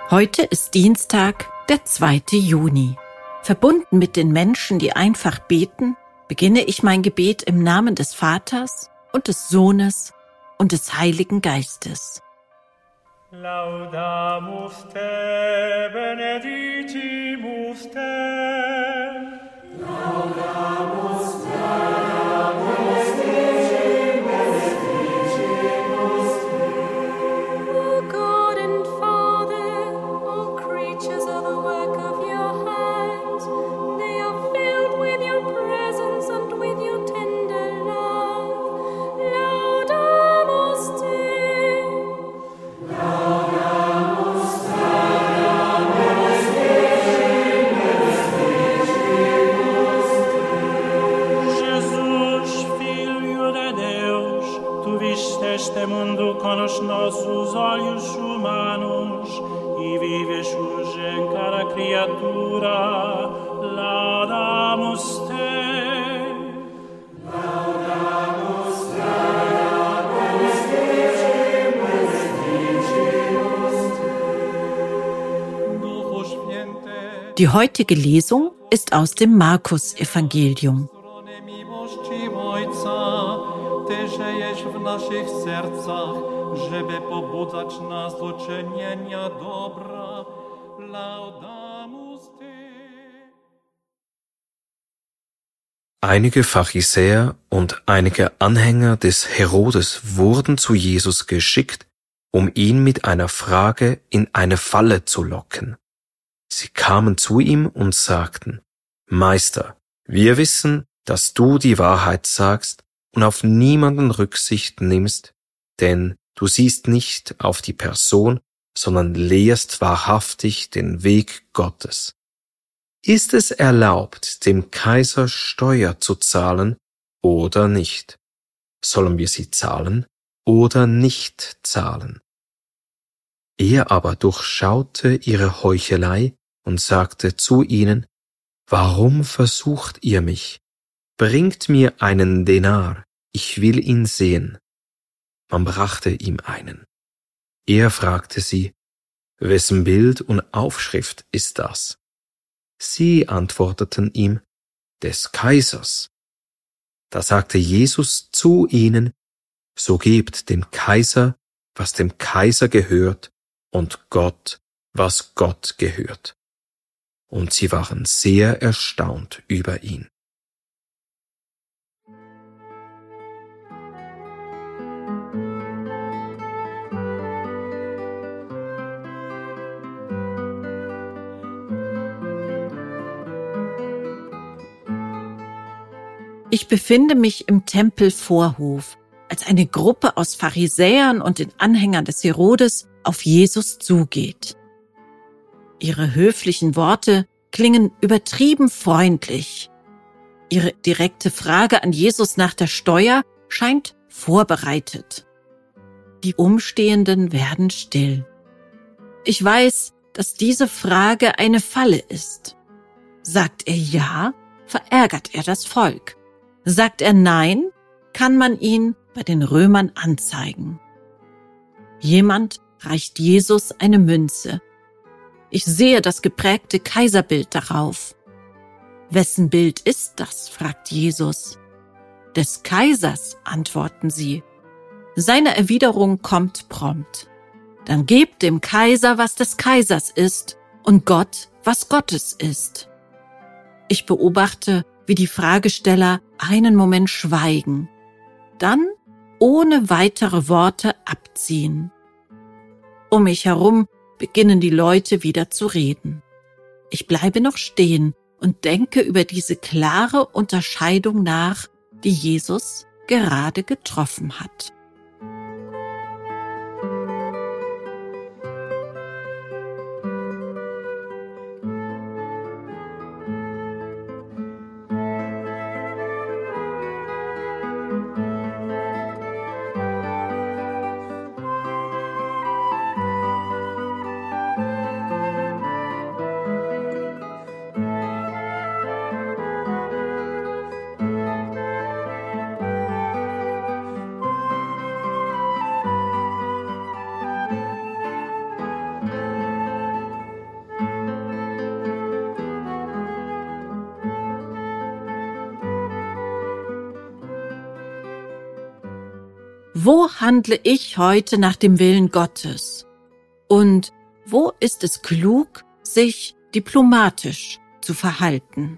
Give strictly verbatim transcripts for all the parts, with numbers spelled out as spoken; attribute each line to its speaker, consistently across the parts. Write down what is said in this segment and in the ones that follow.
Speaker 1: Heute ist Dienstag, der zweite Juni. Verbunden mit den Menschen, die einfach beten, beginne ich mein Gebet im Namen des Vaters und des Sohnes und des Heiligen Geistes.
Speaker 2: Laudamus te, benedicimus te. Laudamus te, benedicimus te.
Speaker 3: O God and Father, all creatures are the work of your hands. They are filled with your presence and with your tender love. Laudamus te.
Speaker 2: Este mundo com os nossos olhos humanos e vives hoje em cada criatura. Laudamus te. Laudamus te, benedicimus te.
Speaker 1: Die heutige Lesung ist aus dem Markus-Evangelium.
Speaker 4: Żyjesz w naszych sercach, żeby pobudzać nas do czynienia dobra. Laudamus te.
Speaker 5: Einige Pharisäer und einige Anhänger des Herodes wurden zu Jesus geschickt, um ihn mit einer Frage in eine Falle zu locken. Sie kamen zu ihm und sagten: Meister, wir wissen, dass du die Wahrheit sagst und auf niemanden Rücksicht nimmst, denn du siehst nicht auf die Person, sondern lehrst wahrhaftig den Weg Gottes. Ist es erlaubt, dem Kaiser Steuer zu zahlen oder nicht? Sollen wir sie zahlen oder nicht zahlen? Er aber durchschaute ihre Heuchelei und sagte zu ihnen: Warum versucht ihr mich? Bringt mir einen Denar, ich will ihn sehen. Man brachte ihm einen. Er fragte sie: Wessen Bild und Aufschrift ist das? Sie antworteten ihm: Des Kaisers. Da sagte Jesus zu ihnen: So gebt dem Kaiser, was dem Kaiser gehört, und Gott, was Gott gehört. Und sie waren sehr erstaunt über ihn.
Speaker 1: Ich befinde mich im Tempelvorhof, als eine Gruppe aus Pharisäern und den Anhängern des Herodes auf Jesus zugeht. Ihre höflichen Worte klingen übertrieben freundlich. Ihre direkte Frage an Jesus nach der Steuer scheint vorbereitet. Die Umstehenden werden still. Ich weiß, dass diese Frage eine Falle ist. Sagt er ja, verärgert er das Volk. Sagt er nein, kann man ihn bei den Römern anzeigen. Jemand reicht Jesus eine Münze. Ich sehe das geprägte Kaiserbild darauf. Wessen Bild ist das? Fragt Jesus. Des Kaisers, antworten sie. Seine Erwiderung kommt prompt. Dann gebt dem Kaiser, was des Kaisers ist, und Gott, was Gottes ist. Ich beobachte, wie die Fragesteller einen Moment schweigen, dann ohne weitere Worte abziehen. Um mich herum beginnen die Leute wieder zu reden. Ich bleibe noch stehen und denke über diese klare Unterscheidung nach, die Jesus gerade getroffen hat. wo handle ich heute nach dem Willen Gottes? Und wo ist es klug, sich diplomatisch zu verhalten?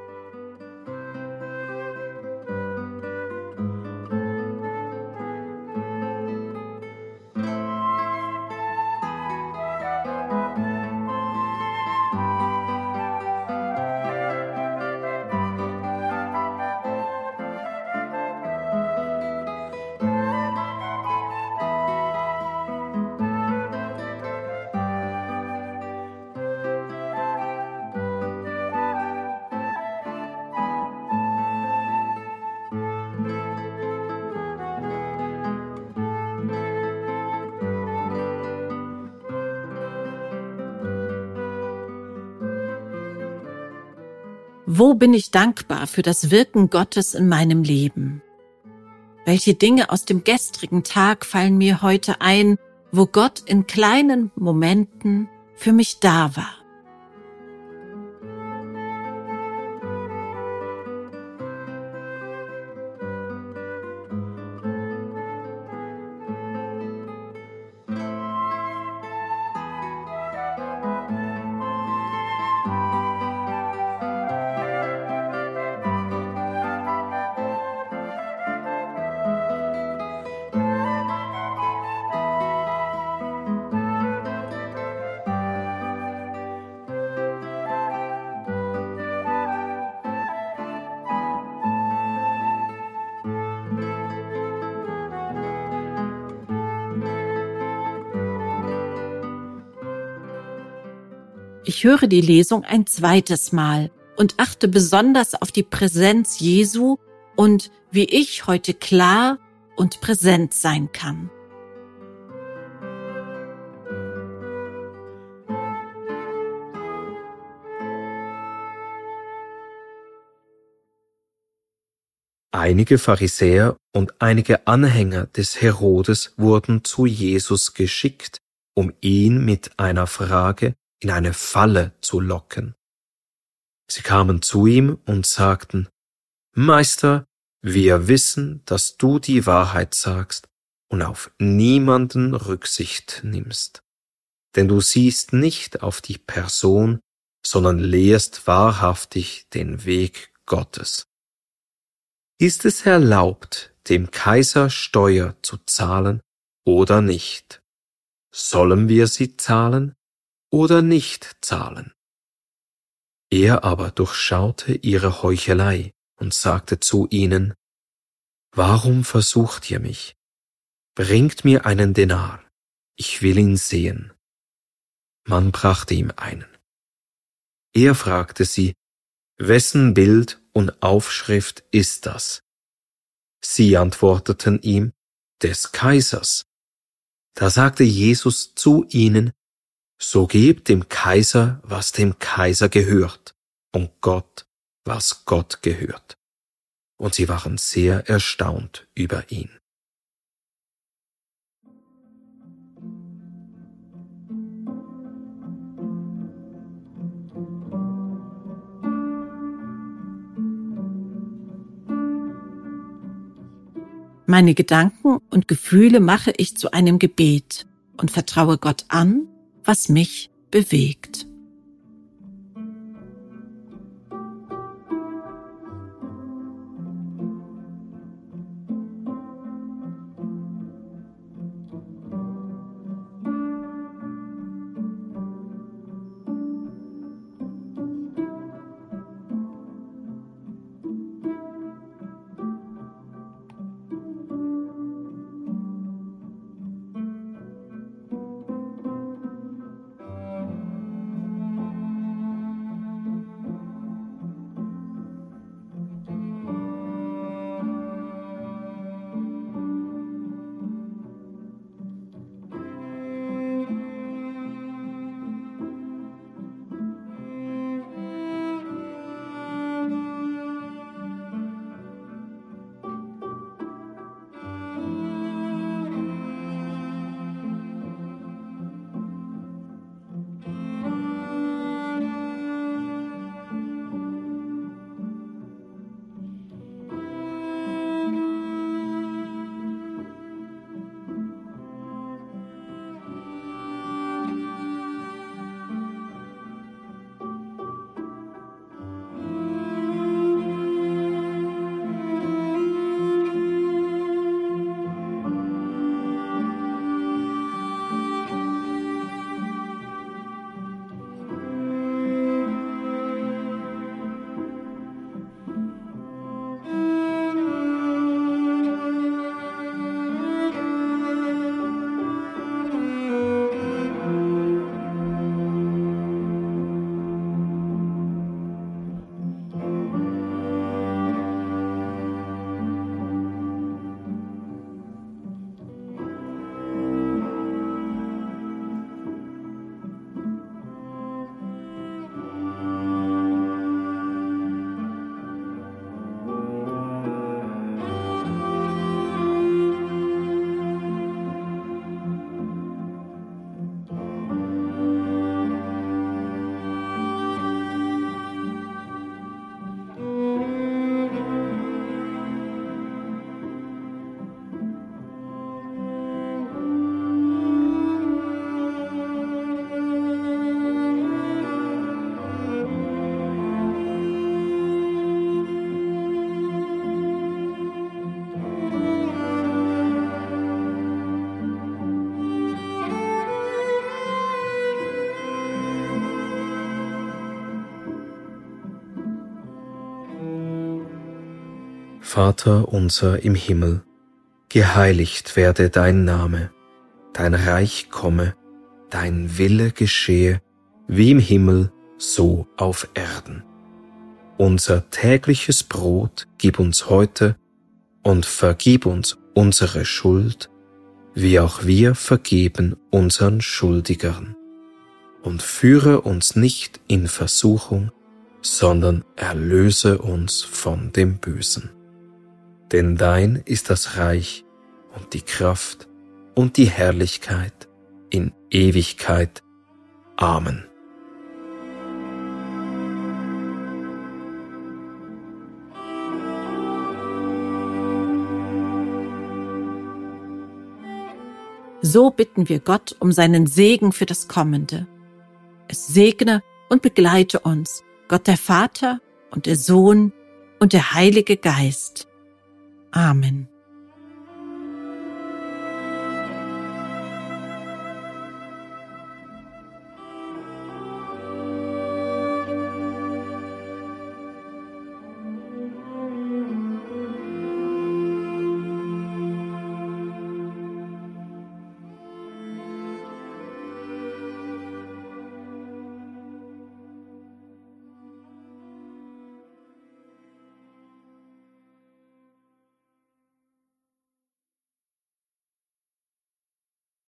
Speaker 1: Wo bin ich dankbar für das Wirken Gottes in meinem Leben? Welche Dinge aus dem gestrigen Tag fallen mir heute ein, wo Gott in kleinen Momenten für mich da war? Ich höre die Lesung ein zweites Mal und achte besonders auf die Präsenz Jesu und wie ich heute klar und präsent sein kann.
Speaker 5: Einige Pharisäer und einige Anhänger des Herodes wurden zu Jesus geschickt, um ihn mit einer Frage in eine Falle zu locken. Sie kamen zu ihm und sagten: Meister, wir wissen, dass du die Wahrheit sagst und auf niemanden Rücksicht nimmst. Denn du siehst nicht auf die Person, sondern lehrst wahrhaftig den Weg Gottes. Ist es erlaubt, dem Kaiser Steuer zu zahlen oder nicht? Sollen wir sie zahlen oder nicht zahlen? Er aber durchschaute ihre Heuchelei und sagte zu ihnen: Warum versucht ihr mich? Bringt mir einen Denar, ich will ihn sehen. Man brachte ihm einen. Er fragte sie: Wessen Bild und Aufschrift ist das? Sie antworteten ihm: Des Kaisers. Da sagte Jesus zu ihnen: So gebt dem Kaiser, was dem Kaiser gehört, und Gott, was Gott gehört. Und sie waren sehr erstaunt über ihn.
Speaker 1: Meine Gedanken und Gefühle mache ich zu einem Gebet und vertraue Gott an, was mich bewegt.
Speaker 5: Vater unser im Himmel, geheiligt werde dein Name, dein Reich komme, dein Wille geschehe, wie im Himmel, so auf Erden. Unser tägliches Brot gib uns heute und vergib uns unsere Schuld, wie auch wir vergeben unseren Schuldigern. Und führe uns nicht in Versuchung, sondern erlöse uns von dem Bösen. Denn dein ist das Reich und die Kraft und die Herrlichkeit in Ewigkeit. Amen.
Speaker 1: So bitten wir Gott um seinen Segen für das Kommende. Es segne und begleite uns, Gott der Vater und der Sohn und der Heilige Geist. Amen.